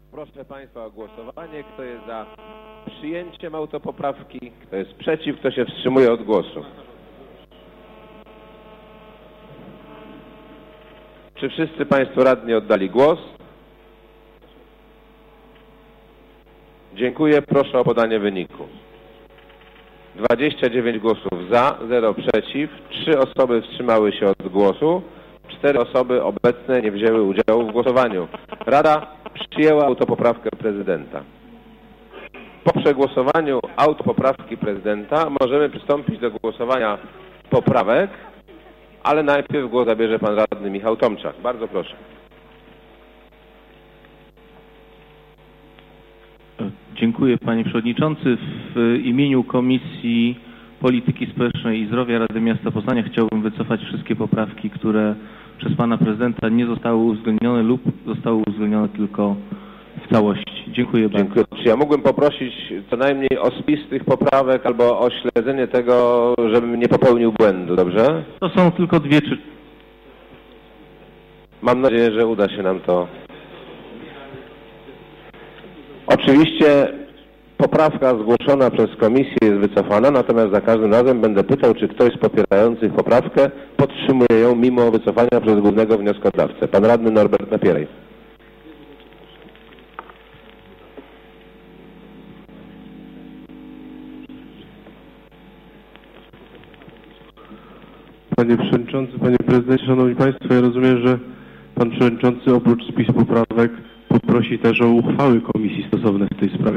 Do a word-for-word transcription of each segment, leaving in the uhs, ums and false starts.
Proszę Państwa o głosowanie. Kto jest za przyjęciem autopoprawki? Kto jest przeciw? Kto się wstrzymuje od głosu? Czy wszyscy Państwo radni oddali głos? Dziękuję. Proszę o podanie wyniku. dwadzieścia dziewięć głosów za, zero przeciw, trzy osoby wstrzymały się od głosu, cztery osoby obecne nie wzięły udziału w głosowaniu. Rada przyjęła autopoprawkę prezydenta. Po przegłosowaniu autopoprawki prezydenta możemy przystąpić do głosowania poprawek, ale najpierw głos zabierze pan radny Michał Tomczak. Bardzo proszę. Dziękuję panie przewodniczący. W imieniu Komisji Polityki Społecznej i Zdrowia Rady Miasta Poznania chciałbym wycofać wszystkie poprawki, które przez pana prezydenta nie zostały uwzględnione lub zostały uwzględnione tylko w całości. Dziękuję bardzo. Dziękuję. Czy ja mógłbym poprosić co najmniej o spis tych poprawek albo o śledzenie tego, żebym nie popełnił błędu, dobrze? To są tylko dwie czy... Mam nadzieję, że uda się nam to. Oczywiście poprawka zgłoszona przez komisję jest wycofana, natomiast za każdym razem będę pytał, czy ktoś z popierających poprawkę podtrzymuje ją mimo wycofania przez głównego wnioskodawcę. Pan radny Norbert Napierej. Panie Przewodniczący, Panie Prezydencie, Szanowni Państwo, ja rozumiem, że Pan Przewodniczący oprócz spisu poprawek poprosi też o uchwały komisji stosowne w tej sprawie.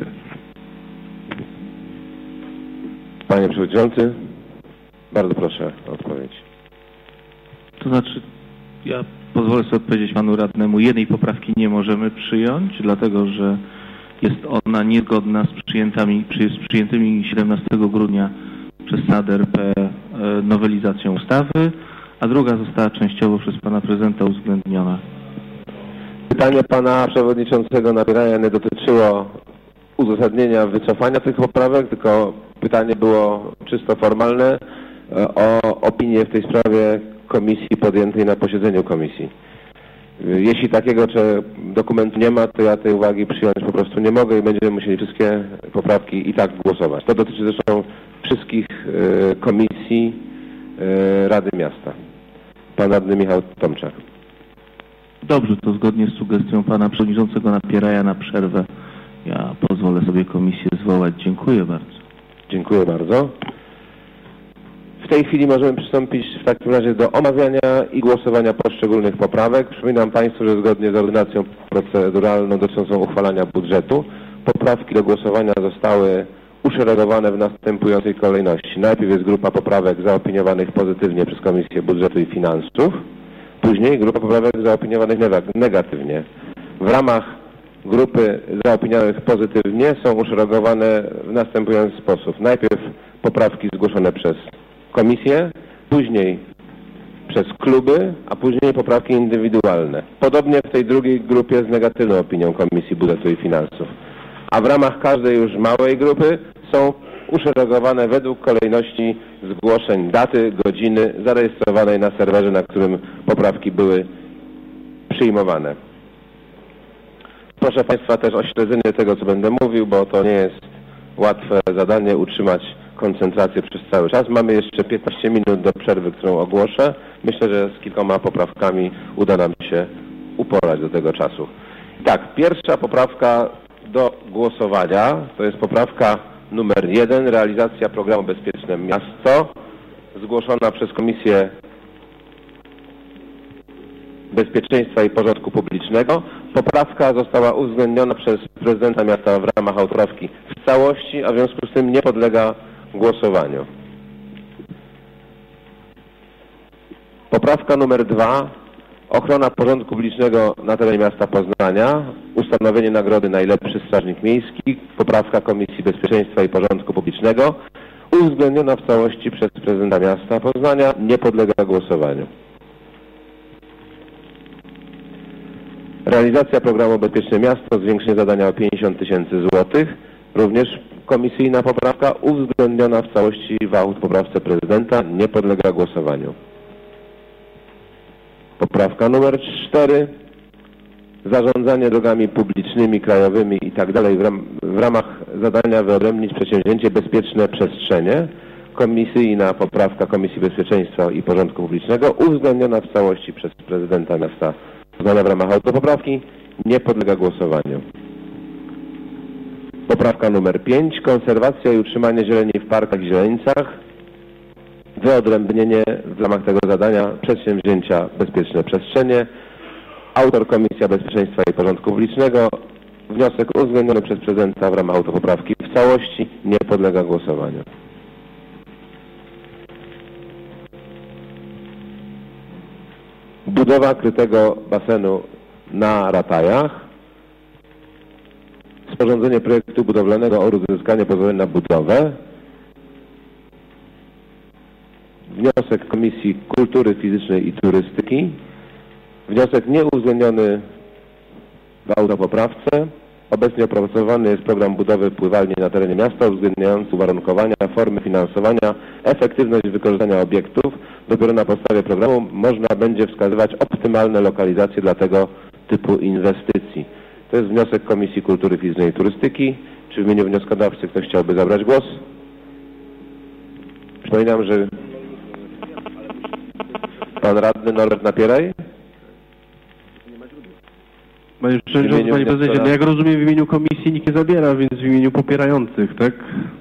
Panie Przewodniczący, bardzo proszę o odpowiedź. To znaczy, ja pozwolę sobie odpowiedzieć panu radnemu, jednej poprawki nie możemy przyjąć, dlatego że jest ona niezgodna z przyjętymi, z przyjętymi siedemnastego grudnia przez Senat R P nowelizacją ustawy, a druga została częściowo przez pana prezydenta uwzględniona. Pytanie pana przewodniczącego Napieraja nie dotyczyło uzasadnienia wycofania tych poprawek, tylko pytanie było czysto formalne o opinię w tej sprawie komisji podjętej na posiedzeniu komisji. Jeśli takiego czy dokumentu nie ma, to ja tej uwagi przyjąć po prostu nie mogę i będziemy musieli wszystkie poprawki i tak głosować. To dotyczy zresztą wszystkich y, komisji y, Rady Miasta. Pan radny Michał Tomczak. Dobrze, to zgodnie z sugestią pana przewodniczącego Napieraja na przerwę ja pozwolę sobie komisję zwołać. Dziękuję bardzo. Dziękuję bardzo. W tej chwili możemy przystąpić w takim razie do omawiania i głosowania poszczególnych poprawek. Przypominam Państwu, że zgodnie z ordynacją proceduralną dotyczącą uchwalania budżetu poprawki do głosowania zostały uszeregowane w następującej kolejności. Najpierw jest grupa poprawek zaopiniowanych pozytywnie przez Komisję Budżetu i Finansów, później grupa poprawek zaopiniowanych negatywnie. W ramach grupy zaopiniowanych pozytywnie są uszeregowane w następujący sposób. Najpierw poprawki zgłoszone przez komisję, później przez kluby, a później poprawki indywidualne. Podobnie w tej drugiej grupie z negatywną opinią Komisji Budżetu i Finansów. A w ramach każdej już małej grupy są uszeregowane według kolejności zgłoszeń daty, godziny zarejestrowanej na serwerze, na którym poprawki były przyjmowane. Proszę Państwa też o śledzenie tego, co będę mówił, bo to nie jest łatwe zadanie utrzymać koncentrację przez cały czas. Mamy jeszcze piętnaście minut do przerwy, którą ogłoszę. Myślę, że z kilkoma poprawkami uda nam się uporać do tego czasu. Tak, pierwsza poprawka do głosowania to jest poprawka numer jeden, realizacja programu Bezpieczne Miasto, zgłoszona przez Komisję Bezpieczeństwa i Porządku Publicznego. Poprawka została uwzględniona przez prezydenta miasta w ramach autopoprawki w całości, a w związku z tym nie podlega głosowaniu. Poprawka numer dwa. Ochrona porządku publicznego na terenie miasta Poznania. Ustanowienie nagrody Najlepszy Strażnik Miejski. Poprawka Komisji Bezpieczeństwa i Porządku Publicznego. Uwzględniona w całości przez prezydenta miasta Poznania. Nie podlega głosowaniu. Realizacja programu Bezpieczne Miasto. Zwiększenie zadania o pięćdziesiąt tysięcy złotych. Również komisyjna poprawka uwzględniona w całości w autopoprawce prezydenta. Nie podlega głosowaniu. Poprawka numer cztery. zarządzanie drogami publicznymi, krajowymi i tak dalej w ramach zadania wyodrębnić przedsięwzięcie Bezpieczne Przestrzenie. Komisyjna poprawka Komisji Bezpieczeństwa i Porządku Publicznego uwzględniona w całości przez prezydenta miasta Poznania w ramach autopoprawki nie podlega głosowaniu. Poprawka numer pięć. Konserwacja i utrzymanie zieleni w parkach i źrenicach. Wyodrębnienie w ramach tego zadania przedsięwzięcia Bezpieczne Przestrzenie. Autor Komisja Bezpieczeństwa i Porządku Publicznego. Wniosek uwzględniony przez prezydenta w ramach autopoprawki w całości nie podlega głosowaniu. Budowa krytego basenu na Ratajach. Sporządzenie projektu budowlanego oraz uzyskanie pozwolenia na budowę. Wniosek Komisji Kultury Fizycznej i Turystyki. Wniosek nieuwzględniony w autopoprawce. Obecnie opracowany jest program budowy pływalni na terenie miasta uwzględniający uwarunkowania, formy finansowania, efektywność wykorzystania obiektów. Dopiero na podstawie programu można będzie wskazywać optymalne lokalizacje dla tego typu inwestycji. To jest wniosek Komisji Kultury Fizycznej i Turystyki. Czy w imieniu wnioskodawcy ktoś chciałby zabrać głos? Przypominam, że pan radny Norbert Napieraj. Panie Przewodniczący, Panie Prezydencie, no jak rozumiem, w imieniu komisji nikt nie zabiera, więc w imieniu popierających, tak?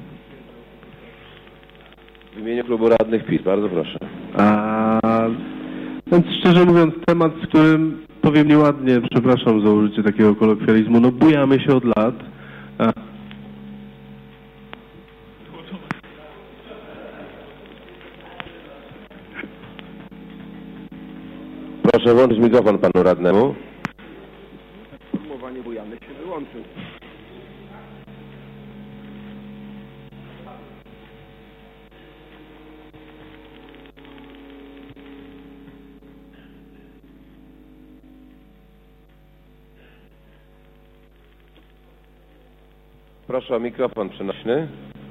W imieniu klubu radnych PiS, bardzo proszę. A, więc szczerze mówiąc, temat, z którym, powiem nieładnie, przepraszam za użycie takiego kolokwializmu, no bujamy się od lat. A... Proszę włączyć mikrofon panu radnemu. Sformułowanie bujamy się wyłączył. Proszę o mikrofon przenośny.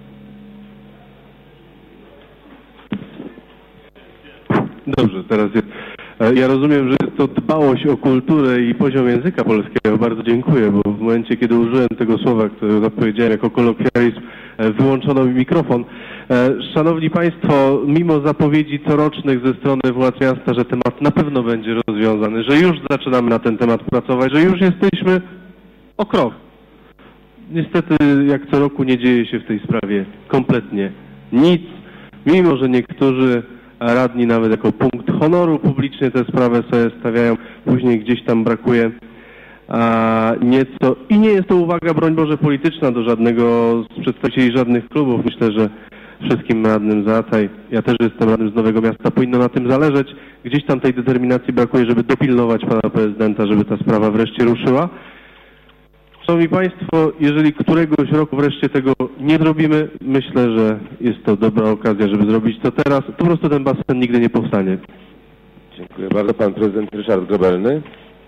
Dobrze, teraz jest. Ja rozumiem, że jest to dbałość o kulturę i poziom języka polskiego. Bardzo dziękuję, bo w momencie, kiedy użyłem tego słowa, które zapowiedziałem jako kolokwializm, wyłączono mi mikrofon. Szanowni Państwo, mimo zapowiedzi corocznych ze strony władz miasta, że temat na pewno będzie rozwiązany, że już zaczynamy na ten temat pracować, że już jesteśmy o krok. Niestety, jak co roku, nie dzieje się w tej sprawie kompletnie nic, mimo że niektórzy radni nawet jako punkt honoru publicznie tę sprawę sobie stawiają, później gdzieś tam brakuje a, nieco. I nie jest to uwaga, broń Boże, polityczna do żadnego z przedstawicieli żadnych klubów. Myślę, że wszystkim radnym Zataj, ja też jestem radnym z Nowego Miasta, powinno na tym zależeć. Gdzieś tam tej determinacji brakuje, żeby dopilnować pana prezydenta, żeby ta sprawa wreszcie ruszyła. Szanowni Państwo, jeżeli któregoś roku wreszcie tego nie zrobimy, myślę, że jest to dobra okazja, żeby zrobić to teraz. Po prostu ten basen nigdy nie powstanie. Dziękuję bardzo. Pan prezydent Ryszard Grobelny.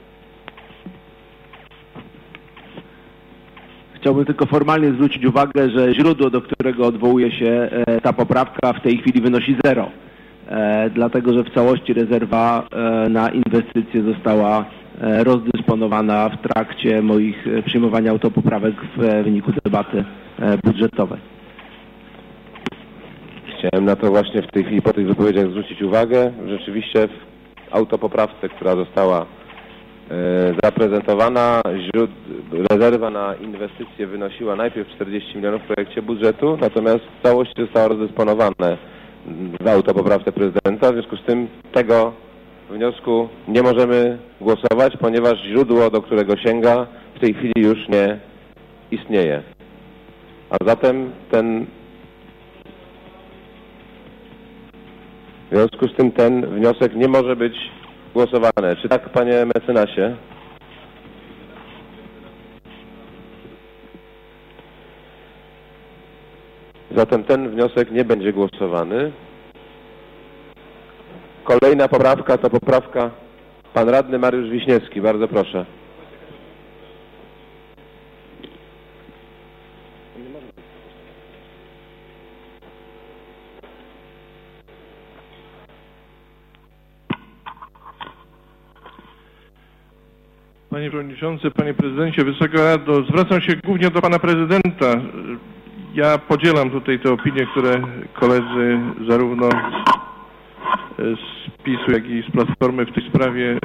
Chciałbym tylko formalnie zwrócić uwagę, że źródło, do którego odwołuje się ta poprawka, w tej chwili wynosi zero. E, dlatego, że w całości rezerwa e, na inwestycje została e, rozdysponowana w trakcie moich e, przyjmowania autopoprawek w wyniku debaty e, budżetowej. Chciałem na to właśnie w tej chwili po tych wypowiedziach zwrócić uwagę. Rzeczywiście w autopoprawce, która została e, zaprezentowana, źród, rezerwa na inwestycje wynosiła najpierw czterdzieści milionów w projekcie budżetu, natomiast w całości została rozdysponowane w autopoprawce prezydenta. W związku z tym tego wniosku nie możemy głosować, ponieważ źródło, do którego sięga, w tej chwili już nie istnieje. A zatem ten w związku z tym ten wniosek nie może być głosowany. Czy tak, panie mecenasie? Zatem ten wniosek nie będzie głosowany. Kolejna poprawka to poprawka pan radny Mariusz Wiśniewski. Bardzo proszę. Panie Przewodniczący, Panie Prezydencie, Wysoka Rado, zwracam się głównie do Pana Prezydenta. Ja podzielam tutaj te opinie, które koledzy zarówno z PiS-u, jak i z Platformy w tej sprawie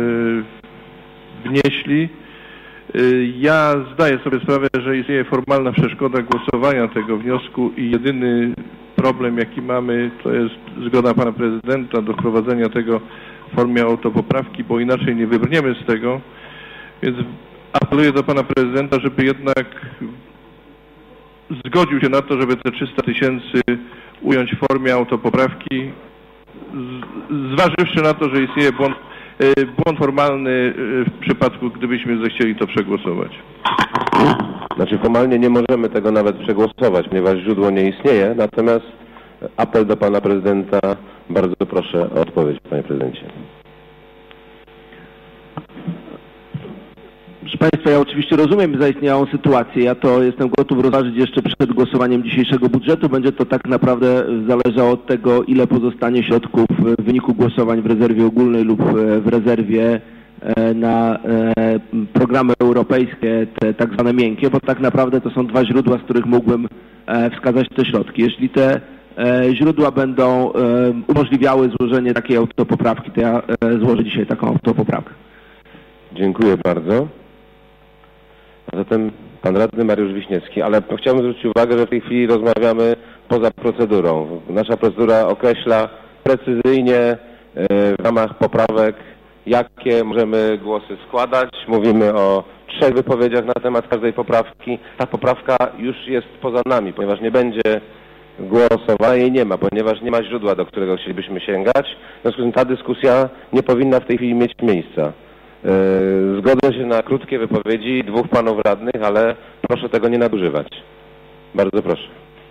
wnieśli. Ja zdaję sobie sprawę, że istnieje formalna przeszkoda głosowania tego wniosku i jedyny problem, jaki mamy, to jest zgoda Pana Prezydenta do wprowadzenia tego w formie autopoprawki, bo inaczej nie wybrniemy z tego. Więc apeluję do Pana Prezydenta, żeby jednak zgodził się na to, żeby te trzysta tysięcy ująć w formie autopoprawki, zważywszy na to, że istnieje błąd, błąd formalny w przypadku, gdybyśmy zechcieli to przegłosować. Znaczy formalnie nie możemy tego nawet przegłosować, ponieważ źródło nie istnieje, natomiast apel do Pana Prezydenta, bardzo proszę o odpowiedź, Panie Prezydencie. Proszę Państwa, ja oczywiście rozumiem zaistniałą sytuację. Ja to jestem gotów rozważyć jeszcze przed głosowaniem dzisiejszego budżetu. Będzie to tak naprawdę zależało od tego, ile pozostanie środków w wyniku głosowań w rezerwie ogólnej lub w rezerwie na programy europejskie, te tak zwane miękkie, bo tak naprawdę to są dwa źródła, z których mógłbym wskazać te środki. Jeśli te źródła będą umożliwiały złożenie takiej autopoprawki, to ja złożę dzisiaj taką autopoprawkę. Dziękuję bardzo. A zatem Pan Radny Mariusz Wiśniewski, ale chciałbym zwrócić uwagę, że w tej chwili rozmawiamy poza procedurą. Nasza procedura określa precyzyjnie w ramach poprawek, jakie możemy głosy składać. Mówimy o trzech wypowiedziach na temat każdej poprawki. Ta poprawka już jest poza nami, ponieważ nie będzie głosowania, jej nie ma, ponieważ nie ma źródła, do którego chcielibyśmy sięgać. W związku z tym ta dyskusja nie powinna w tej chwili mieć miejsca. Zgodzę się na krótkie wypowiedzi dwóch panów radnych, ale proszę tego nie nadużywać. Bardzo proszę.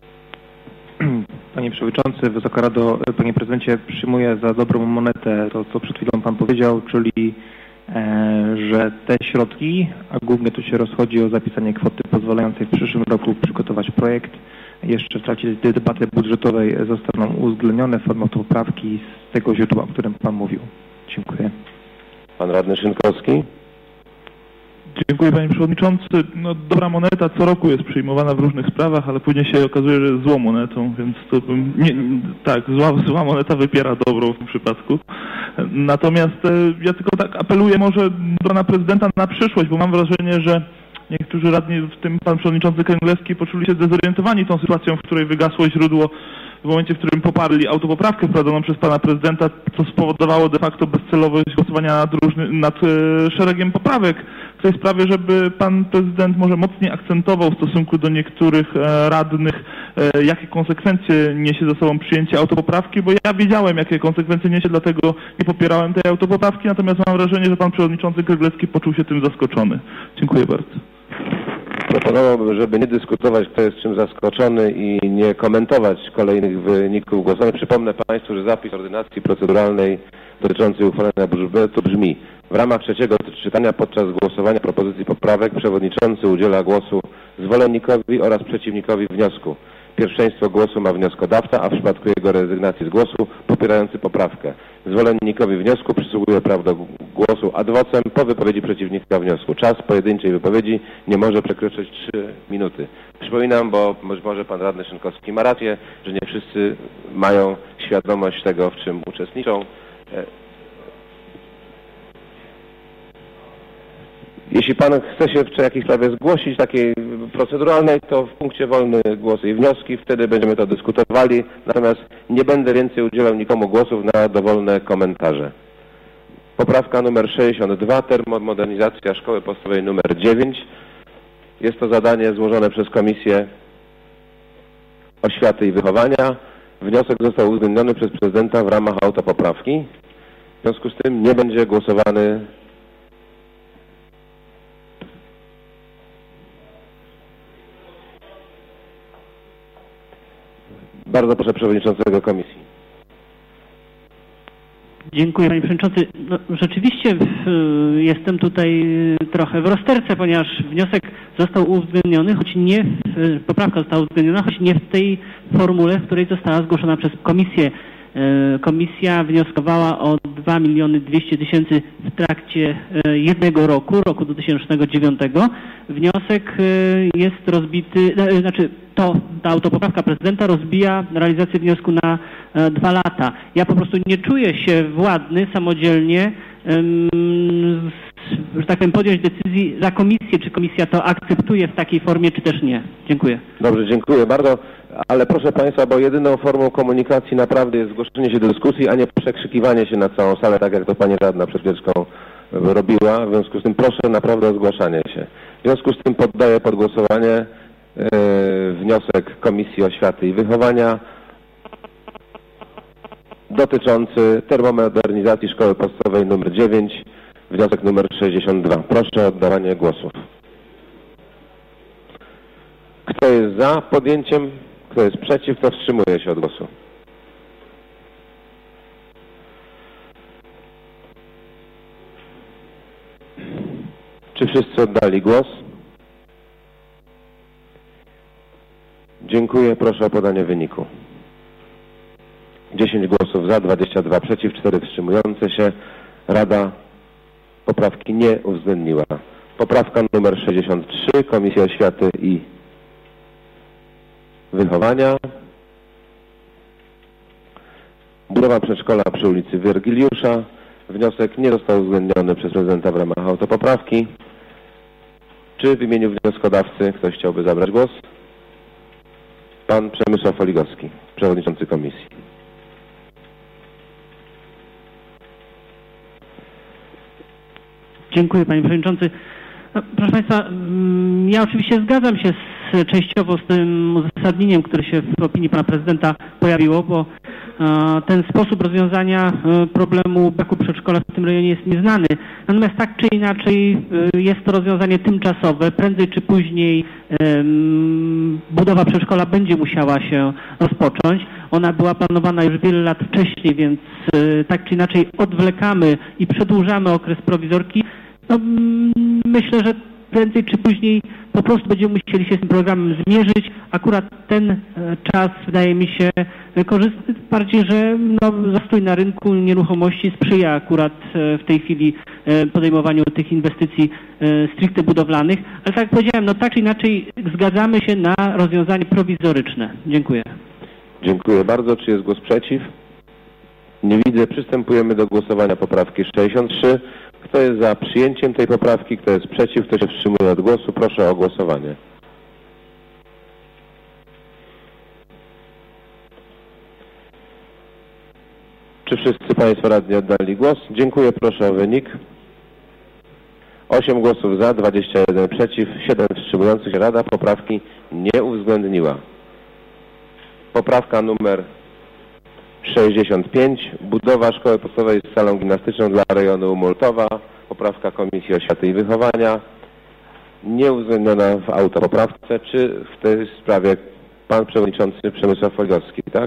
Panie Przewodniczący, Wysoka Rado, Panie Prezydencie, przyjmuję za dobrą monetę to, co przed chwilą Pan powiedział, czyli e, że te środki, a głównie tu się rozchodzi o zapisanie kwoty pozwalającej w przyszłym roku przygotować projekt, jeszcze w trakcie debaty budżetowej zostaną uwzględnione w formie poprawki z tego źródła, o którym Pan mówił. Dziękuję. Pan Radny Szynkowski. Dziękuję Panie Przewodniczący. No, dobra moneta co roku jest przyjmowana w różnych sprawach, ale później się okazuje, że jest złą monetą, więc to bym, nie, tak, zła, zła moneta wypiera dobrą w tym przypadku. Natomiast e, ja tylko tak apeluję może do Pana Prezydenta na przyszłość, bo mam wrażenie, że niektórzy radni, w tym Pan Przewodniczący Kręglewski, poczuli się zdezorientowani tą sytuacją, w której wygasło źródło w momencie, w którym poparli autopoprawkę wprowadzoną przez Pana Prezydenta, co spowodowało de facto bezcelowość głosowania nad, różny, nad e, szeregiem poprawek w tej sprawie, żeby Pan Prezydent może mocniej akcentował w stosunku do niektórych e, radnych, e, jakie konsekwencje niesie ze sobą przyjęcie autopoprawki, bo ja wiedziałem, jakie konsekwencje niesie, dlatego nie popierałem tej autopoprawki, natomiast mam wrażenie, że Pan Przewodniczący Kręglewski poczuł się tym zaskoczony. Dziękuję bardzo. Proponowałbym, żeby nie dyskutować, kto jest czym zaskoczony i nie komentować kolejnych wyników głosowania. Przypomnę Państwu, że zapis ordynacji proceduralnej dotyczącej uchwalenia budżetu brzmi: w ramach trzeciego czytania podczas głosowania propozycji poprawek przewodniczący udziela głosu zwolennikowi oraz przeciwnikowi wniosku. Pierwszeństwo głosu ma wnioskodawca, a w przypadku jego rezygnacji z głosu popierający poprawkę. Zwolennikowi wniosku przysługuje prawo do głosu ad vocem po wypowiedzi przeciwnika wniosku. Czas pojedynczej wypowiedzi nie może przekroczyć trzy minuty. Przypominam, bo być może Pan Radny Szynkowski ma rację, że nie wszyscy mają świadomość tego, w czym uczestniczą. Jeśli Pan chce się w jakiejś sprawie zgłosić, takiej proceduralnej, to w punkcie wolny głosy i wnioski, wtedy będziemy to dyskutowali, natomiast nie będę więcej udzielał nikomu głosów na dowolne komentarze. Poprawka numer sześćdziesiąt dwa, termomodernizacja szkoły podstawowej numer dziewięć. Jest to zadanie złożone przez Komisję Oświaty i Wychowania. Wniosek został uwzględniony przez prezydenta w ramach autopoprawki. W związku z tym nie będzie głosowany. Bardzo proszę Przewodniczącego Komisji. Dziękuję Panie Przewodniczący. No, rzeczywiście w, jestem tutaj trochę w rozterce, ponieważ wniosek został uwzględniony, choć nie, w, poprawka została uwzględniona, choć nie w tej formule, w której została zgłoszona przez Komisję. Komisja wnioskowała o dwa miliony dwieście tysięcy w trakcie jednego roku, roku dwa tysiące dziewiątego. Wniosek jest rozbity, znaczy to, ta autopoprawka prezydenta rozbija realizację wniosku na dwa lata. Ja po prostu nie czuję się władny samodzielnie, że tak powiem, podjąć decyzji za komisję, czy komisja to akceptuje w takiej formie, czy też nie. Dziękuję. Dobrze, dziękuję bardzo, ale proszę Państwa, bo jedyną formą komunikacji naprawdę jest zgłoszenie się do dyskusji, a nie przekrzykiwanie się na całą salę, tak jak to Pani Radna przed chwileczką robiła. W związku z tym proszę naprawdę o zgłaszanie się. W związku z tym poddaję pod głosowanie yy, wniosek Komisji Oświaty i Wychowania dotyczący termomodernizacji Szkoły Podstawowej nr dziewięć, wniosek numer sześćdziesiąt dwa. Proszę o oddawanie głosów. Kto jest za podjęciem, kto jest przeciw, kto wstrzymuje się od głosu? Czy wszyscy oddali głos? Dziękuję. Proszę o podanie wyniku. dziesięć głosów za, dwadzieścia dwa przeciw, cztery wstrzymujące się. Rada poprawki nie uwzględniła. Poprawka numer sześćdziesiąt trzy, Komisja Oświaty i Wychowania. Budowa przedszkola przy ulicy Wiergiliusza. Wniosek nie został uwzględniony przez prezydenta w ramach autopoprawki. Czy w imieniu wnioskodawcy ktoś chciałby zabrać głos? Pan Przemysław Oligowski, przewodniczący komisji. Dziękuję, panie przewodniczący. No, proszę państwa, ja oczywiście zgadzam się z, częściowo z tym uzasadnieniem, które się w opinii pana prezydenta pojawiło, bo e, ten sposób rozwiązania e, problemu braku przedszkola w tym rejonie jest nieznany. Natomiast tak czy inaczej e, jest to rozwiązanie tymczasowe. Prędzej czy później e, budowa przedszkola będzie musiała się rozpocząć. Ona była planowana już wiele lat wcześniej, więc e, tak czy inaczej odwlekamy i przedłużamy okres prowizorki. No, myślę, że prędzej czy później po prostu będziemy musieli się z tym programem zmierzyć. Akurat ten czas wydaje mi się korzystny, bardziej, że no, zastój na rynku nieruchomości sprzyja akurat w tej chwili podejmowaniu tych inwestycji stricte budowlanych. Ale tak jak powiedziałem, no tak czy inaczej zgadzamy się na rozwiązanie prowizoryczne. Dziękuję. Dziękuję bardzo. Czy jest głos przeciw? Nie widzę. Przystępujemy do głosowania poprawki sześćdziesiąt trzy. Kto jest za przyjęciem tej poprawki? Kto jest przeciw? Kto się wstrzymuje od głosu? Proszę o głosowanie. Czy wszyscy Państwo radni oddali głos? Dziękuję. Proszę o wynik. osiem głosów za, dwadzieścia jeden przeciw, siedem wstrzymujących się. Rada poprawki nie uwzględniła. Poprawka numer sześćdziesiąt pięć. Budowa szkoły podstawowej z salą gimnastyczną dla rejonu Umultowa. Poprawka Komisji Oświaty i Wychowania. Nie uwzględniona w autopoprawce. Czy w tej sprawie pan przewodniczący Przemysław Oligowski, tak?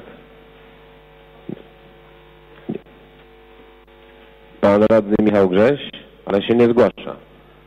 Nie. Pan radny Michał Grześ, ale się nie zgłasza.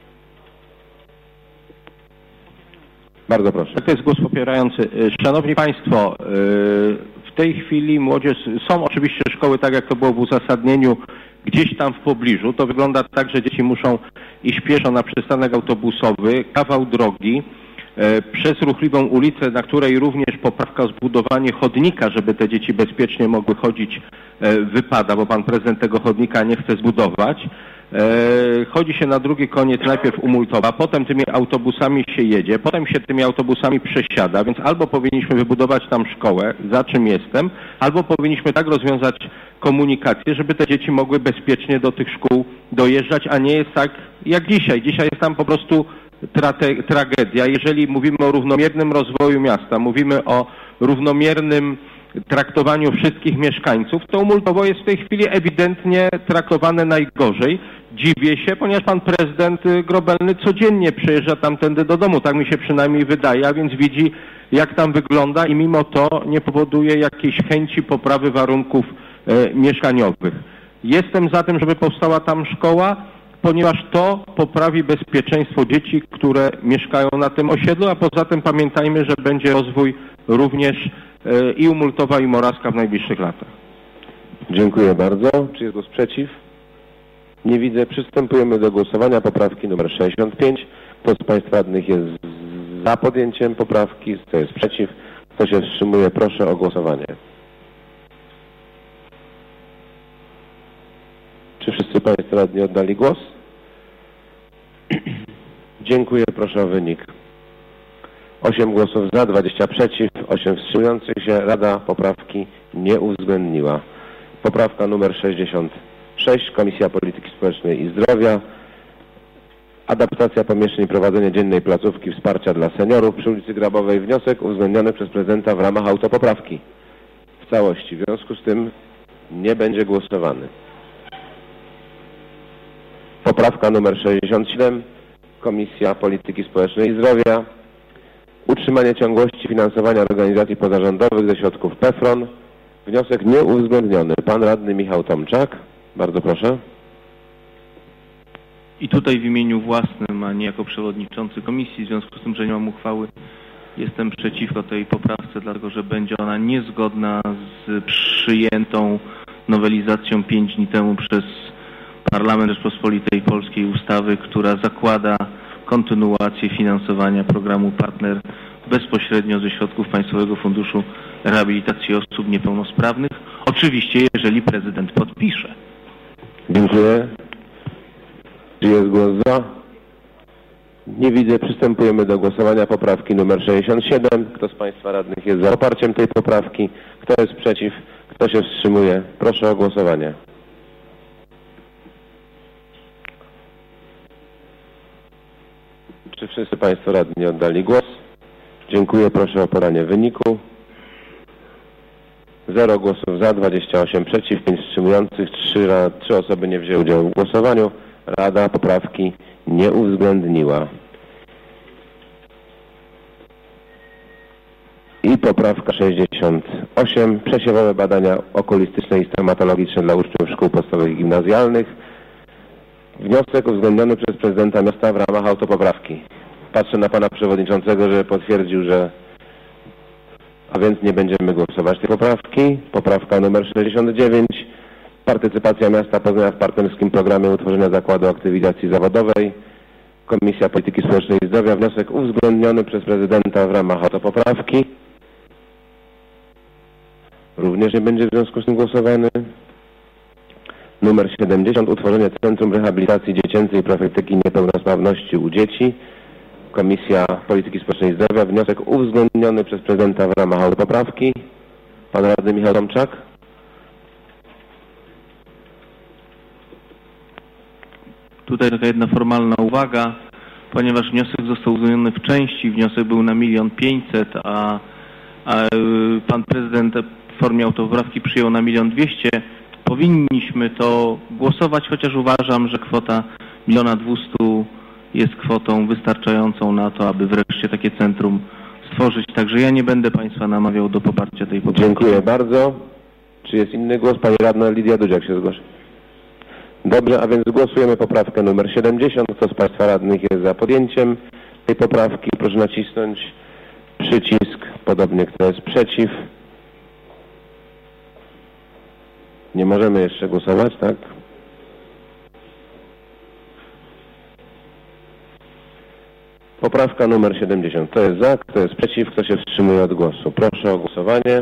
Bardzo proszę. To jest głos popierający. Szanowni Państwo, w tej chwili młodzież, są oczywiście szkoły, tak jak to było w uzasadnieniu, gdzieś tam w pobliżu. To wygląda tak, że dzieci muszą iść pieszo na przystanek autobusowy, kawał drogi, przez ruchliwą ulicę, na której również poprawka o zbudowanie chodnika, żeby te dzieci bezpiecznie mogły chodzić, wypada, bo pan prezydent tego chodnika nie chce zbudować. Chodzi się na drugi koniec najpierw Umultowa, potem tymi autobusami się jedzie, potem się tymi autobusami przesiada, więc albo powinniśmy wybudować tam szkołę, za czym jestem, albo powinniśmy tak rozwiązać komunikację, żeby te dzieci mogły bezpiecznie do tych szkół dojeżdżać, a nie jest tak jak dzisiaj. Dzisiaj jest tam po prostu trate, tragedia. Jeżeli mówimy o równomiernym rozwoju miasta, mówimy o równomiernym traktowaniu wszystkich mieszkańców, to Umultowo jest w tej chwili ewidentnie traktowane najgorzej. Dziwię się, ponieważ pan prezydent Grobelny codziennie przyjeżdża tamtędy do domu, tak mi się przynajmniej wydaje, a więc widzi, jak tam wygląda i mimo to nie powoduje jakiejś chęci poprawy warunków e, mieszkaniowych. Jestem za tym, żeby powstała tam szkoła, ponieważ to poprawi bezpieczeństwo dzieci, które mieszkają na tym osiedlu, a poza tym pamiętajmy, że będzie rozwój również i Umultowa, i Morawska w najbliższych latach. Dziękuję bardzo. Czy jest głos przeciw? Nie widzę. Przystępujemy do głosowania poprawki numer sześćdziesiąt pięć. Kto z Państwa radnych jest za podjęciem poprawki? Kto jest przeciw? Kto się wstrzymuje? Proszę o głosowanie. Czy wszyscy Państwo radni oddali głos? Dziękuję. Proszę o wynik. osiem głosów za, dwadzieścia przeciw, osiem wstrzymujących się. Rada poprawki nie uwzględniła. Poprawka numer sześćdziesiąt sześć. Komisja Polityki Społecznej i Zdrowia. Adaptacja pomieszczeń i prowadzenie dziennej placówki wsparcia dla seniorów przy ulicy Grabowej. Wniosek uwzględniony przez prezydenta w ramach autopoprawki. W całości. W związku z tym nie będzie głosowany. Poprawka numer sześćdziesiąt siedem. Komisja Polityki Społecznej i Zdrowia. Utrzymanie ciągłości finansowania organizacji pozarządowych ze środków PEFRON. Wniosek nieuwzględniony. Pan radny Michał Tomczak. Bardzo proszę. I tutaj w imieniu własnym, a nie jako przewodniczący komisji, w związku z tym, że nie mam uchwały, jestem przeciwko tej poprawce, dlatego że będzie ona niezgodna z przyjętą nowelizacją pięć dni temu przez Parlament Rzeczpospolitej Polskiej ustawy, która zakłada kontynuację finansowania programu Partner bezpośrednio ze środków Państwowego Funduszu Rehabilitacji Osób Niepełnosprawnych. Oczywiście, jeżeli prezydent podpisze. Dziękuję. Czy jest głos za? Nie widzę. Przystępujemy do głosowania poprawki numer sześćdziesiąt siedem. Kto z Państwa radnych jest za poparciem tej poprawki? Kto jest przeciw? Kto się wstrzymuje? Proszę o głosowanie. Czy wszyscy Państwo radni oddali głos? Dziękuję. Proszę o podanie wyniku. zero głosów za, dwadzieścia osiem przeciw, pięć wstrzymujących, trzy osoby nie wzięły udziału w głosowaniu. Rada poprawki nie uwzględniła. I poprawka sześćdziesiąt osiem. Przesiewowe badania okulistyczne i stomatologiczne dla uczniów szkół podstawowych i gimnazjalnych. Wniosek uwzględniony przez prezydenta miasta w ramach autopoprawki. Patrzę na pana przewodniczącego, że potwierdził, że... A więc nie będziemy głosować tej poprawki. Poprawka numer sześćdziesiąt dziewięć. Partycypacja miasta Poznania w partnerskim programie utworzenia Zakładu Aktywizacji Zawodowej. Komisja Polityki Społecznej i Zdrowia. Wniosek uwzględniony przez prezydenta w ramach autopoprawki. Również nie będzie w związku z tym głosowany. Numer siedemdziesiąt. Utworzenie Centrum Rehabilitacji Dziecięcej i Profilaktyki Niepełnosprawności u Dzieci. Komisja Polityki Społecznej i Zdrowia. Wniosek uwzględniony przez prezydenta w ramach autopoprawki. Pan radny Michał Tomczak. Tutaj taka jedna formalna uwaga, ponieważ wniosek został uwzględniony w części, wniosek był na milion pięćset, a, a pan prezydent w formie autopoprawki przyjął na milion dwieście. Powinniśmy to głosować, chociaż uważam, że kwota miliona dwustu jest kwotą wystarczającą na to, aby wreszcie takie centrum stworzyć. Także ja nie będę Państwa namawiał do poparcia tej poprawki. Dziękuję bardzo. Czy jest inny głos? Pani radna Lidia Dudziak się zgłosi. Dobrze, a więc głosujemy poprawkę numer siedemdziesiąt. Kto z Państwa radnych jest za podjęciem tej poprawki? Proszę nacisnąć przycisk. Podobnie kto jest przeciw. Nie możemy jeszcze głosować, tak? Poprawka numer siedemdziesiąt. Kto jest za? Kto jest przeciw? Kto się wstrzymuje od głosu? Proszę o głosowanie.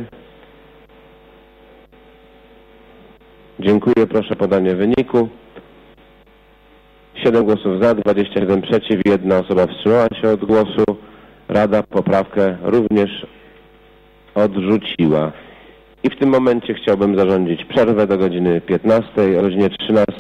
Dziękuję. Proszę o podanie wyniku. siedem głosów za, dwadzieścia jeden przeciw, jedna osoba wstrzymała się od głosu. Rada poprawkę również odrzuciła. I w tym momencie chciałbym zarządzić przerwę do godziny piętnastej. O godzinie trzynastej